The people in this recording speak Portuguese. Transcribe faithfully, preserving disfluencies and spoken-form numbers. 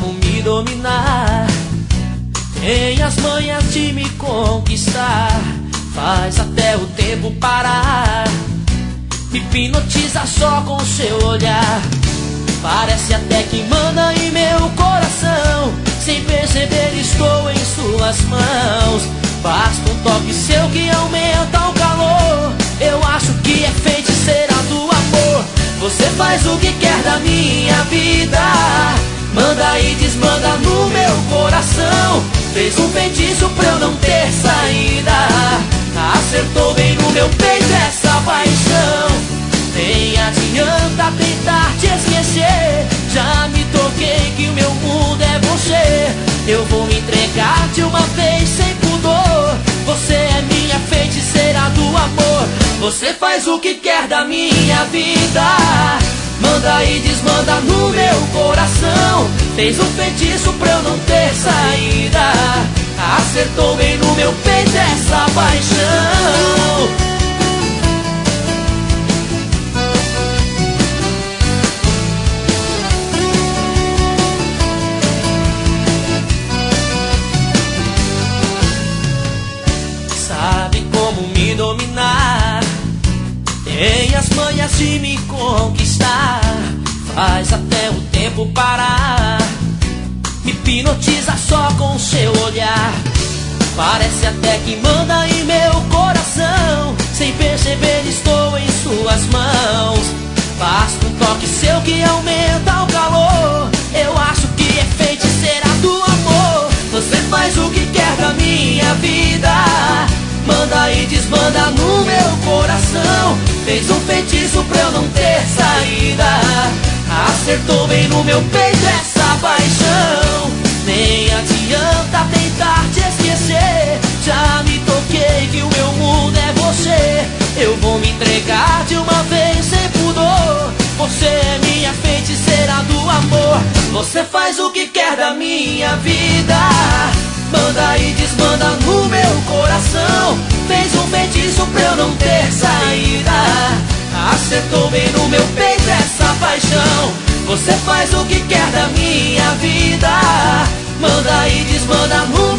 como me dominar, tem as manhas de me conquistar, faz até o tempo parar, me hipnotiza só com seu olhar. Parece até que manda em meu coração, sem perceber estou em suas mãos. Basta um toque seu que aumenta o calor, eu acho que é feiticeira do amor. Você faz o que quer da minha vida, manda e desmanda no meu coração. Fez um feitiço pra eu não ter saída, acertou bem no meu peito essa paixão. Nem adianta tentar te esquecer, já me toquei que o meu mundo é você. Eu vou me entregar de uma vez sem pudor, você é minha feiticeira do amor. Você faz o que quer da minha vida, manda e desmanda no meu coração. Fez um feitiço pra eu não ter saída, acertou bem no meu peito essa paixão. Sabe como me dominar, tem as manhas de me conquistar, faz até o tempo parar, me hipnotiza só com seu olhar. Parece até que manda em meu coração, sem perceber estou em suas mãos. Basta um toque seu que aumenta o calor, eu acho que é feiticeira do amor. Você faz o que quer da minha vida, manda e desmanda no meu coração. Fez um feitiço pra eu não ter saída, acertou bem no meu peito essa paixão. Nem adianta tentar te esquecer, já me toquei que o meu mundo é você. Eu vou me entregar de uma vez sem pudor, você é minha feiticeira do amor. Você faz o que quer da minha vida, manda e desmanda no meu coração. Fez um feitiço pra eu não ter saída, acertou bem no meu peito essa paixão. Você faz o que quer da minha vida, manda e desmanda no